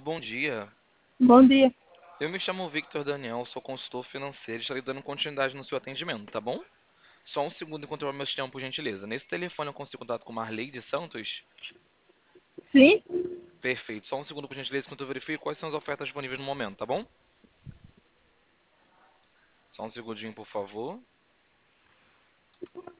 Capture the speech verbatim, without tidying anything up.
bom dia. Bom dia. Eu me chamo Victor Daniel, sou consultor financeiro e estarei dando continuidade no seu atendimento, tá bom? Só um segundo enquanto eu abro meu sistema, por gentileza. Nesse telefone eu consigo contato com Marleide Santos? Sim? Perfeito. Só um segundo, por gentileza, enquanto eu verifico quais são as ofertas disponíveis no momento, tá bom? Só um segundinho, por favor.